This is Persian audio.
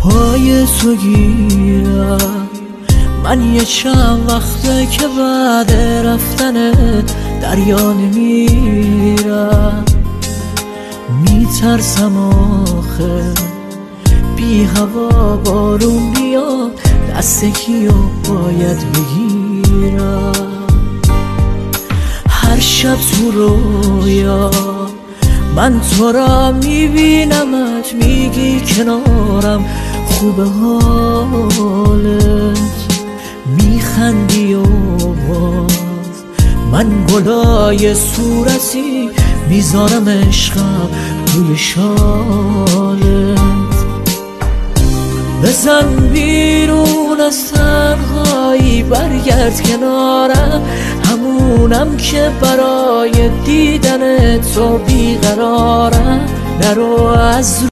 پای تو گیرم. من یه چند وقته که بعد رفتنت دریا نمیرم. میترسم آخه بی هوا بارون بیا، دست کیو باید بگیرم. هر شب تو رویا من تو را میبینمت، میگی کنارم خوبه حالت، میخندی و باز من گلای صورتی میذارم عشقم توی شالت. بزن بیرون از تنهایی، برگرد کنارم، همونم که برای دیدن تو بیقرارم. نرو از